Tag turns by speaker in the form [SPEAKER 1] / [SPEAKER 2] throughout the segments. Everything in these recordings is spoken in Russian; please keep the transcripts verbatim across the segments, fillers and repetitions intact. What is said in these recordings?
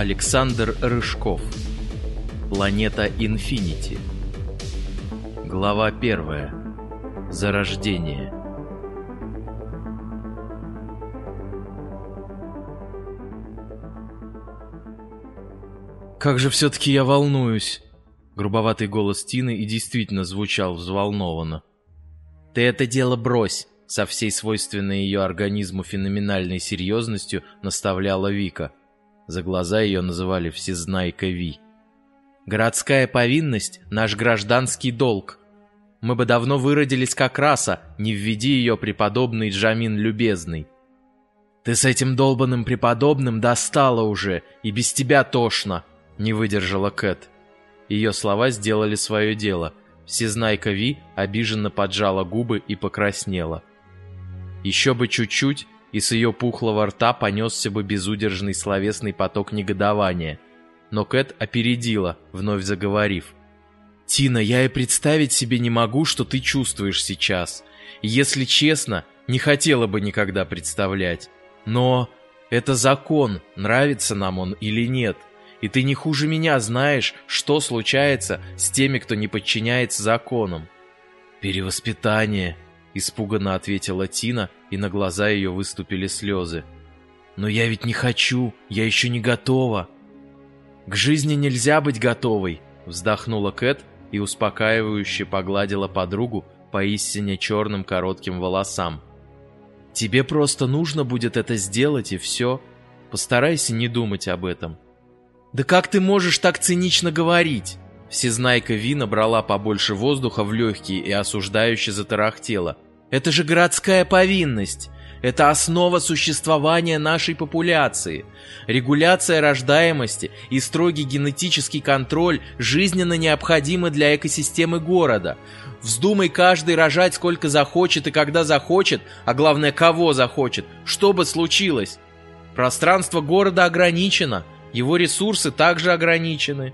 [SPEAKER 1] Александр Рыжков. Планета Инфинити. Глава первая. Зарождение. «Как же все-таки я волнуюсь!» Грубоватый голос Тины и действительно звучал взволнованно. «Ты это дело брось!» Со всей свойственной ее организму феноменальной серьезностью наставляла Вика. За глаза ее называли Всезнайка Ви. «Городская повинность — наш гражданский долг. Мы бы давно выродились как раса, не введи ее преподобный Джамин Любезный. Ты с этим долбанным преподобным достала уже, и без тебя тошно!» — не выдержала Кэт. Ее слова сделали свое дело. Всезнайка Ви обиженно поджала губы и покраснела. Еще бы чуть-чуть, и с ее пухлого рта понесся бы безудержный словесный поток негодования. Но Кэт опередила, вновь заговорив. «Тина, я и представить себе не могу, что ты чувствуешь сейчас. И, если честно, не хотела бы никогда представлять. Но это закон, нравится нам он или нет. И ты не хуже меня знаешь, что случается с теми, кто не подчиняется законам». «Перевоспитание», — испуганно ответила Тина, и на глаза ее выступили слезы. «Но я ведь не хочу, я еще не готова». «К жизни нельзя быть готовой», — вздохнула Кэт и успокаивающе погладила подругу по истине черным коротким волосам. «Тебе просто нужно будет это сделать, и все. Постарайся не думать об этом». «Да как ты можешь так цинично говорить?» Всезнайка Ви набрала побольше воздуха в легкие и осуждающе затарахтела. «Это же городская повинность! Это основа существования нашей популяции! Регуляция рождаемости и строгий генетический контроль жизненно необходимы для экосистемы города. Вздумай каждый рожать сколько захочет и когда захочет, а главное, кого захочет, что бы случилось. Пространство города ограничено, его ресурсы также ограничены».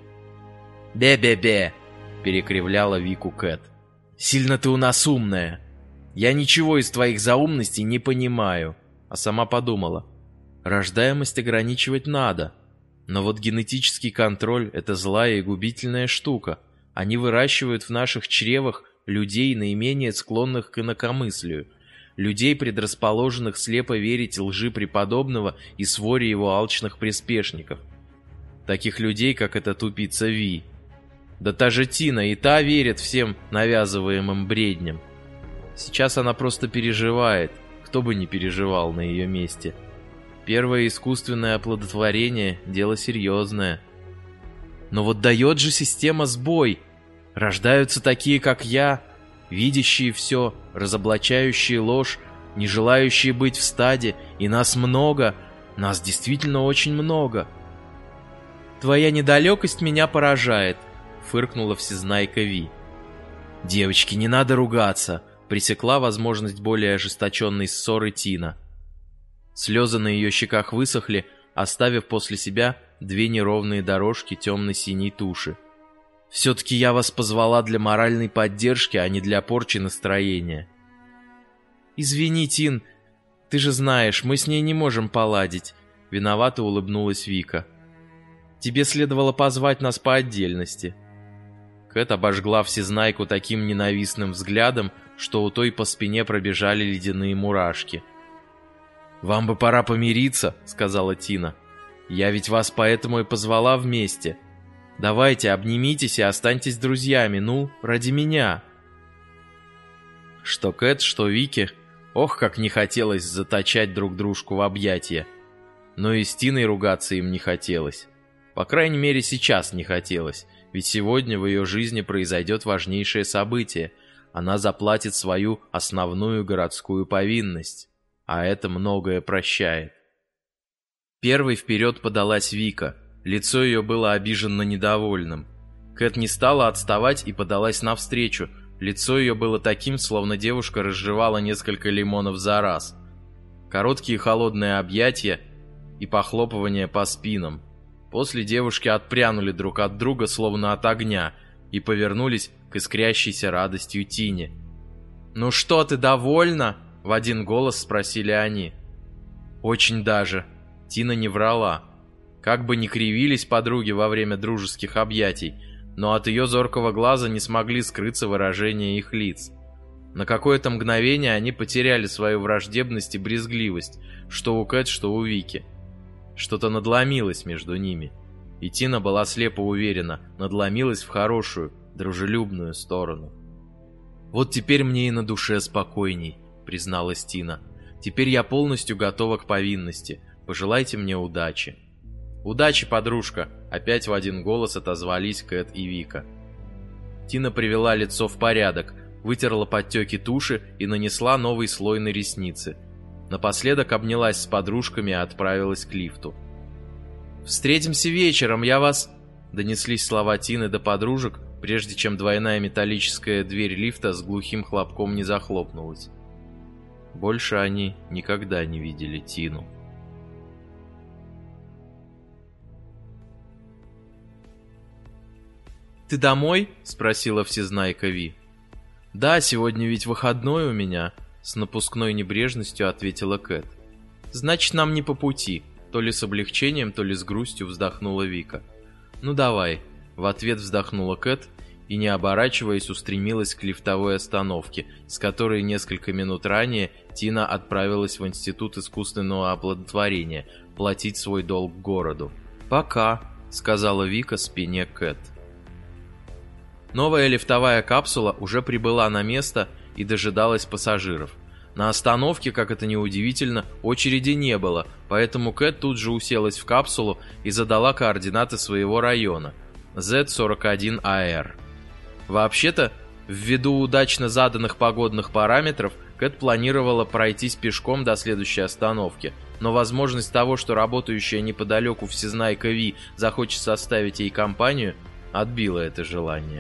[SPEAKER 1] «Бе-бе-бе», — перекривляла Вику Кэт. «Сильно ты у нас умная. Я ничего из твоих заумностей не понимаю». А сама подумала. Рождаемость ограничивать надо. Но вот генетический контроль — это злая и губительная штука. Они выращивают в наших чревах людей, наименее склонных к инакомыслию. Людей, предрасположенных слепо верить лжи преподобного и своре его алчных приспешников. Таких людей, как эта тупица Ви. Да та же Тина и та верит всем навязываемым бредням. Сейчас она просто переживает, кто бы не переживал на ее месте. Первое искусственное оплодотворение – дело серьезное. Но вот дает же система сбой. Рождаются такие, как я, видящие все, разоблачающие ложь, не желающие быть в стаде, и нас много, нас действительно очень много. «Твоя недалекость меня поражает», — фыркнула Всезнайка Ви. «Девочки, не надо ругаться», — пресекла возможность более ожесточенной ссоры Тина. Слезы на ее щеках высохли, оставив после себя две неровные дорожки темно-синей туши. «Все-таки я вас позвала для моральной поддержки, а не для порчи настроения». «Извини, Тин, ты же знаешь, мы с ней не можем поладить», — виновато улыбнулась Вика. «Тебе следовало позвать нас по отдельности». Кэт обожгла Всезнайку таким ненавистным взглядом, что у той по спине пробежали ледяные мурашки. «Вам бы пора помириться», — сказала Тина. «Я ведь вас поэтому и позвала вместе. Давайте, обнимитесь и останьтесь друзьями, ну, ради меня». Что Кэт, что Вике, ох, как не хотелось заточать друг дружку в объятия. Но и с Тиной ругаться им не хотелось. По крайней мере, сейчас не хотелось, ведь сегодня в ее жизни произойдет важнейшее событие. Она заплатит свою основную городскую повинность, а это многое прощает. Первой вперед подалась Вика. Лицо ее было обиженно недовольным. Кэт не стала отставать и подалась навстречу. Лицо ее было таким, словно девушка разжевала несколько лимонов за раз. Короткие холодные объятия и похлопывания по спинам. После девушки отпрянули друг от друга, словно от огня, и повернулись к искрящейся радостью Тине. «Ну что, ты довольна?» — в один голос спросили они. «Очень даже». Тина не врала. Как бы ни кривились подруги во время дружеских объятий, но от ее зоркого глаза не смогли скрыться выражения их лиц. На какое-то мгновение они потеряли свою враждебность и брезгливость, что у Кэт, что у Вики. Что-то надломилось между ними, и Тина была слепо уверена, надломилась в хорошую, дружелюбную сторону. «Вот теперь мне и на душе спокойней», — призналась Тина. «Теперь я полностью готова к повинности. Пожелайте мне удачи». «Удачи, подружка!» — опять в один голос отозвались Кэт и Вика. Тина привела лицо в порядок, вытерла подтеки туши и нанесла новый слой на ресницы. Напоследок обнялась с подружками и отправилась к лифту. «Встретимся вечером, я вас...» — донеслись слова Тины до подружек, прежде чем двойная металлическая дверь лифта с глухим хлопком не захлопнулась. Больше они никогда не видели Тину. «Ты домой?» — спросила всезнайка Ви. «Да, сегодня ведь выходной у меня», — с напускной небрежностью ответила Кэт. «Значит, нам не по пути», — то ли с облегчением, то ли с грустью вздохнула Вика. «Ну давай», — в ответ вздохнула Кэт и, не оборачиваясь, устремилась к лифтовой остановке, с которой несколько минут ранее Тина отправилась в Институт искусственного оплодотворения платить свой долг городу. «Пока», — сказала Вика спине Кэт. Новая лифтовая капсула уже прибыла на место и дожидалась пассажиров. На остановке, как это ни удивительно, очереди не было, поэтому Кэт тут же уселась в капсулу и задала координаты своего района – зет сорок один а эр. Вообще-то, ввиду удачно заданных погодных параметров, Кэт планировала пройтись пешком до следующей остановки, но возможность того, что работающая неподалеку всезнайка Ви захочет составить ей компанию, отбила это желание.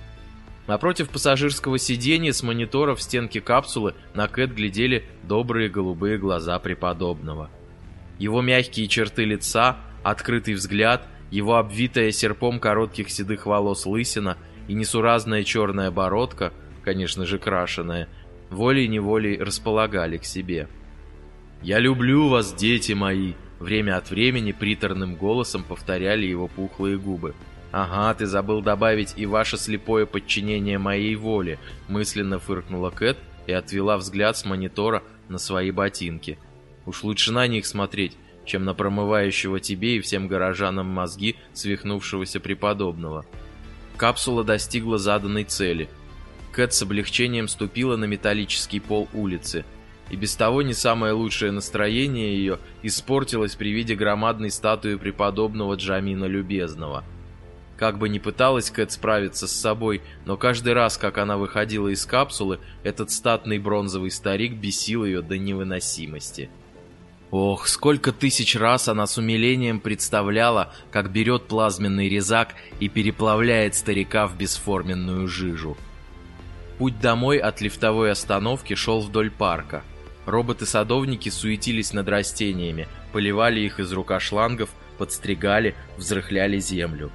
[SPEAKER 1] Напротив пассажирского сиденья с монитора в стенке капсулы на Кэт глядели добрые голубые глаза преподобного. Его мягкие черты лица, открытый взгляд, его обвитая серпом коротких седых волос лысина и несуразная черная бородка, конечно же крашеная, волей-неволей располагали к себе. «Я люблю вас, дети мои!» — время от времени приторным голосом повторяли его пухлые губы. «Ага, ты забыл добавить и ваше слепое подчинение моей воле», — мысленно фыркнула Кэт и отвела взгляд с монитора на свои ботинки. «Уж лучше на них смотреть, чем на промывающего тебе и всем горожанам мозги свихнувшегося преподобного». Капсула достигла заданной цели. Кэт с облегчением ступила на металлический пол улицы, и без того не самое лучшее настроение ее испортилось при виде громадной статуи преподобного Джамина Любезного. Как бы ни пыталась Кэт справиться с собой, но каждый раз, как она выходила из капсулы, этот статный бронзовый старик бесил ее до невыносимости. Ох, сколько тысяч раз она с умилением представляла, как берет плазменный резак и переплавляет старика в бесформенную жижу. Путь домой от лифтовой остановки шел вдоль парка. Роботы-садовники суетились над растениями, поливали их из рукошлангов, подстригали, взрыхляли землю.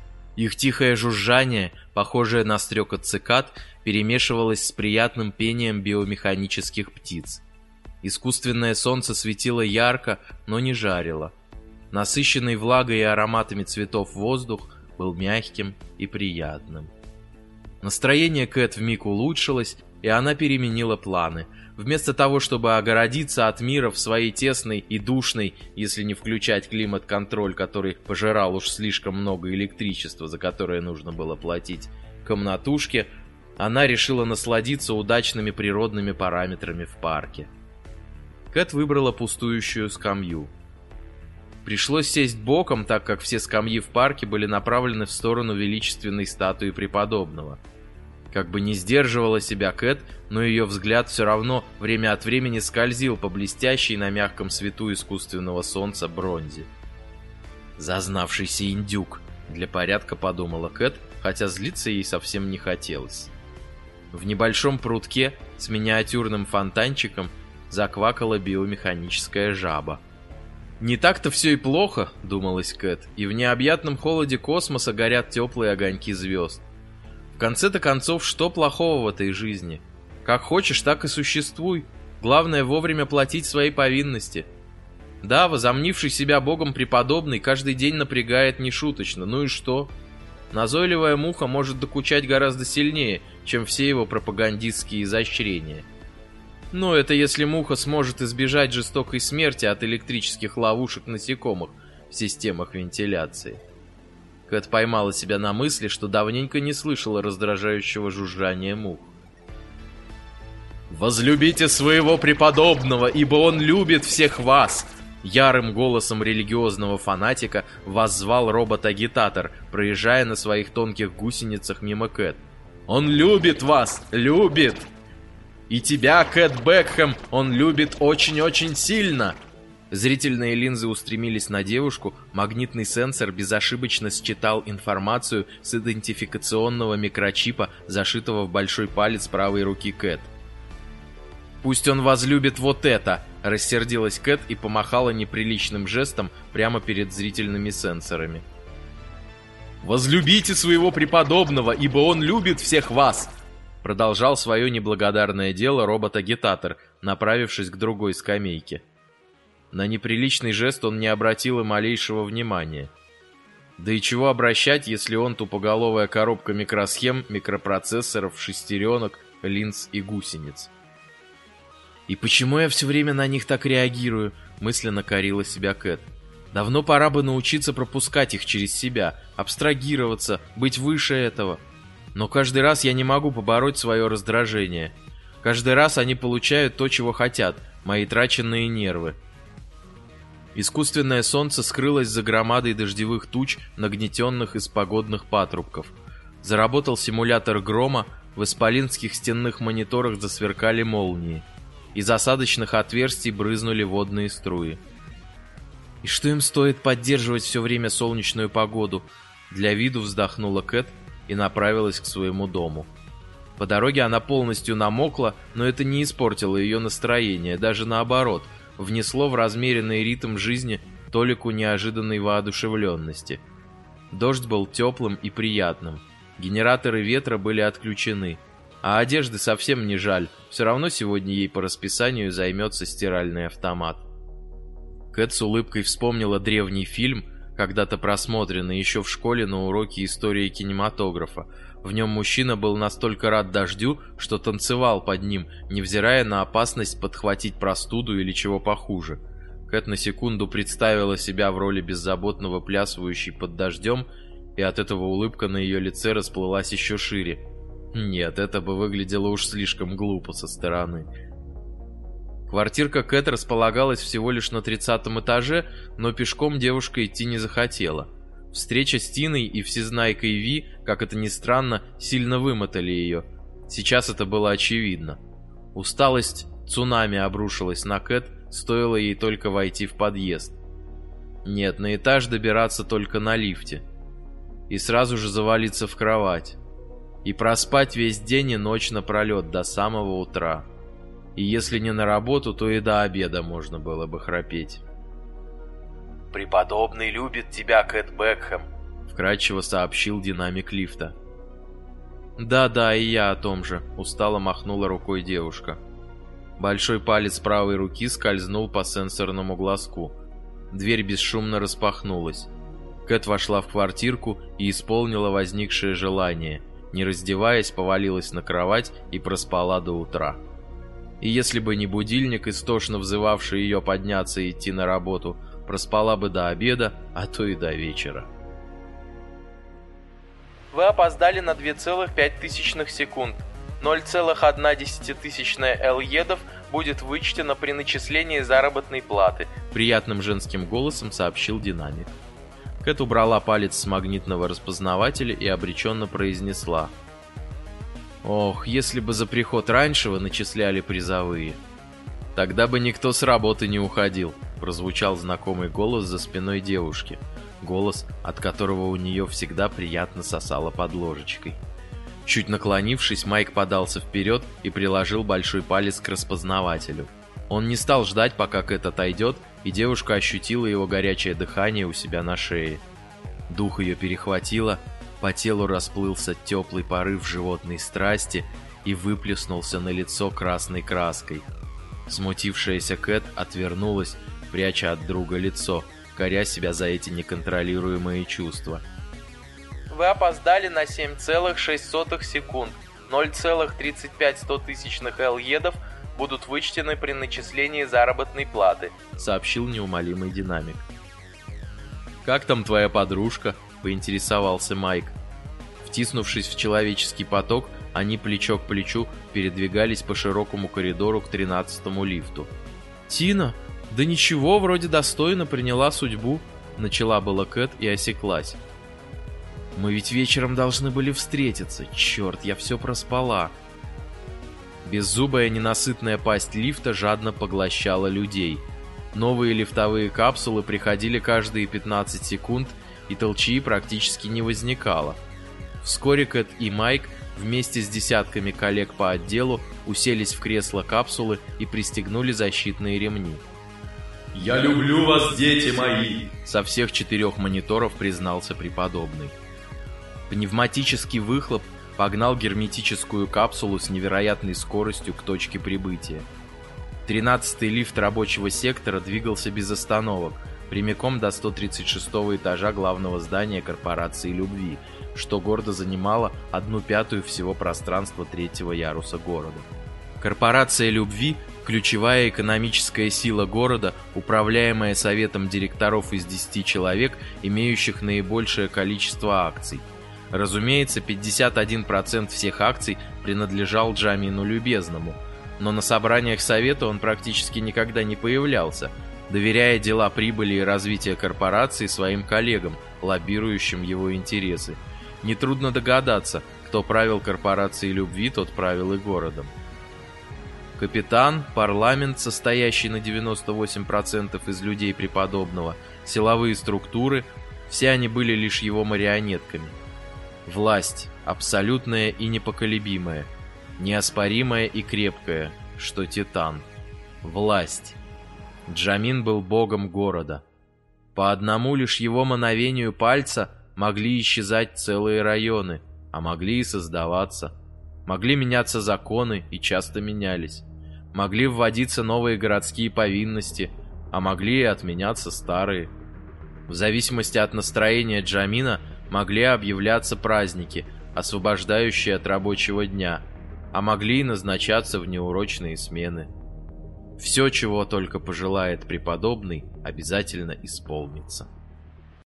[SPEAKER 1] Их тихое жужжание, похожее на стрекот цикад, перемешивалось с приятным пением биомеханических птиц. Искусственное солнце светило ярко, но не жарило. Насыщенный влагой и ароматами цветов воздух был мягким и приятным. Настроение Кэт вмиг улучшилось, и она переменила планы. Вместо того, чтобы огородиться от мира в своей тесной и душной, если не включать климат-контроль, который пожирал уж слишком много электричества, за которое нужно было платить, комнатушке, она решила насладиться удачными природными параметрами в парке. Кэт выбрала пустующую скамью. Пришлось сесть боком, так как все скамьи в парке были направлены в сторону величественной статуи преподобного. Как бы не сдерживала себя Кэт, но ее взгляд все равно время от времени скользил по блестящей на мягком свету искусственного солнца бронзе. «Зазнавшийся индюк», — для порядка подумала Кэт, хотя злиться ей совсем не хотелось. В небольшом прутке с миниатюрным фонтанчиком заквакала биомеханическая жаба. «Не так-то все и плохо», — думалась Кэт, «и в необъятном холоде космоса горят теплые огоньки звезд. В конце-то концов, что плохого в этой жизни? Как хочешь, так и существуй. Главное вовремя платить свои повинности». Да, возомнивший себя богом преподобный каждый день напрягает нешуточно. Ну и что? Назойливая муха может докучать гораздо сильнее, чем все его пропагандистские изощрения. Но это если муха сможет избежать жестокой смерти от электрических ловушек насекомых в системах вентиляции. Кэт поймала себя на мысли, что давненько не слышала раздражающего жужжания мух. «Возлюбите своего преподобного, ибо он любит всех вас!» Ярым голосом религиозного фанатика воззвал робот-агитатор, проезжая на своих тонких гусеницах мимо Кэт. «Он любит вас! Любит! И тебя, Кэт Бекхэм, он любит очень-очень сильно!» Зрительные линзы устремились на девушку, магнитный сенсор безошибочно считал информацию с идентификационного микрочипа, зашитого в большой палец правой руки Кэт. «Пусть он возлюбит вот это!» — рассердилась Кэт и помахала неприличным жестом прямо перед зрительными сенсорами. «Возлюбите своего преподобного, ибо он любит всех вас!» Продолжал свое неблагодарное дело робот-агитатор, направившись к другой скамейке. На неприличный жест он не обратил и малейшего внимания. Да и чего обращать, если он тупоголовая коробка микросхем, микропроцессоров, шестеренок, линз и гусениц. «И почему я все время на них так реагирую?» — мысленно корила себя Кэт. «Давно пора бы научиться пропускать их через себя, абстрагироваться, быть выше этого. Но каждый раз я не могу побороть свое раздражение. Каждый раз они получают то, чего хотят, мои траченные нервы». Искусственное солнце скрылось за громадой дождевых туч, нагнетенных из погодных патрубков. Заработал симулятор грома, в исполинских стенных мониторах засверкали молнии. Из осадочных отверстий брызнули водные струи. «И что им стоит поддерживать все время солнечную погоду?» Для виду вздохнула Кэт и направилась к своему дому. По дороге она полностью намокла, но это не испортило ее настроение, даже наоборот, внесло в размеренный ритм жизни толику неожиданной воодушевленности. Дождь был теплым и приятным, генераторы ветра были отключены, а одежды совсем не жаль, все равно сегодня ей по расписанию займется стиральный автомат. Кэт с улыбкой вспомнила древний фильм, когда-то просмотренный еще в школе на уроке истории кинематографа. В нем мужчина был настолько рад дождю, что танцевал под ним, невзирая на опасность подхватить простуду или чего похуже. Кэт на секунду представила себя в роли беззаботно плясывающей под дождем, и от этого улыбка на ее лице расплылась еще шире. Нет, это бы выглядело уж слишком глупо со стороны. Квартирка Кэт располагалась всего лишь на тридцатом этаже, но пешком девушка идти не захотела. Встреча с Тиной и всезнайкой Ви, как это ни странно, сильно вымотали ее. Сейчас это было очевидно. Усталость цунами обрушилась на Кэт, стоило ей только войти в подъезд. Нет, на этаж добираться только на лифте. И сразу же завалиться в кровать. И проспать весь день и ночь напролет до самого утра. И если не на работу, то и до обеда можно было бы храпеть. «Преподобный любит тебя, Кэт Бекхэм», — вкратчиво сообщил динамик лифта. «Да-да, и я о том же», — устало махнула рукой девушка. Большой палец правой руки скользнул по сенсорному глазку. Дверь бесшумно распахнулась. Кэт вошла в квартирку и исполнила возникшее желание. Не раздеваясь, повалилась на кровать и проспала до утра. И если бы не будильник, истошно взывавший ее подняться и идти на работу, проспала бы до обеда, а то и до вечера. Вы опоздали на две целых пять десятых секунд. ноль целых одна десятитысячная эл-едов будет вычтено при начислении заработной платы, приятным женским голосом сообщил динамик. Кэт убрала палец с магнитного распознавателя и обреченно произнесла: «Ох, если бы за приход раньшего начисляли призовые». «Тогда бы никто с работы не уходил», — прозвучал знакомый голос за спиной девушки. Голос, от которого у нее всегда приятно сосало под ложечкой. Чуть наклонившись, Майк подался вперед и приложил большой палец к распознавателю. Он не стал ждать, пока Кэт отойдет, и девушка ощутила его горячее дыхание у себя на шее. Дух ее перехватило, по телу расплылся теплый порыв животной страсти и выплеснулся на лицо красной краской. Смутившаяся Кэт отвернулась, пряча от друга лицо, коря себя за эти неконтролируемые чувства. Вы опоздали на семь целых шесть сотых секунд. ноль целых тридцать пять сотых эльедов будут вычтены при начислении заработной платы, сообщил неумолимый динамик. «Как там твоя подружка?» — поинтересовался Майк. Втиснувшись в человеческий поток, они плечо к плечу передвигались по широкому коридору к тринадцатому лифту. «Тина? Да ничего, вроде достойно приняла судьбу», — начала была Кэт и осеклась. «Мы ведь вечером должны были встретиться. Черт, я все проспала». Беззубая ненасытная пасть лифта жадно поглощала людей. Новые лифтовые капсулы приходили каждые пятнадцать секунд, и толчии практически не возникало. Вскоре Кэт и Майк вместе с десятками коллег по отделу уселись в кресло капсулы и пристегнули защитные ремни.
[SPEAKER 2] «Я люблю вас, дети мои!»
[SPEAKER 1] Со всех четырех мониторов признался преподобный. Пневматический выхлоп погнал герметическую капсулу с невероятной скоростью к точке прибытия. Тринадцатый лифт рабочего сектора двигался без остановок, прямиком до сто тридцать шестого этажа главного здания корпорации любви, что гордо занимало одну пятую всего пространства третьего яруса города. Корпорация любви – ключевая экономическая сила города, управляемая советом директоров из десяти человек, имеющих наибольшее количество акций. Разумеется, пятьдесят один процент всех акций принадлежал Джамину Любезному, но на собраниях совета он практически никогда не появлялся, доверяя дела прибыли и развития корпорации своим коллегам, лоббирующим его интересы. Нетрудно догадаться, кто правил корпорацией любви, тот правил и городом. Капитан, парламент, состоящий на девяносто восемь процентов из людей преподобного, силовые структуры – все они были лишь его марионетками. Власть, абсолютная и непоколебимая, неоспоримая и крепкая, что титан. Власть. Джамин был богом города. По одному лишь его мановению пальца могли исчезать целые районы, а могли и создаваться. Могли меняться законы и часто менялись. Могли вводиться новые городские повинности, а могли и отменяться старые. В зависимости от настроения Джамина могли объявляться праздники, освобождающие от рабочего дня, а могли и назначаться в неурочные смены. Все, чего только пожелает преподобный, обязательно исполнится.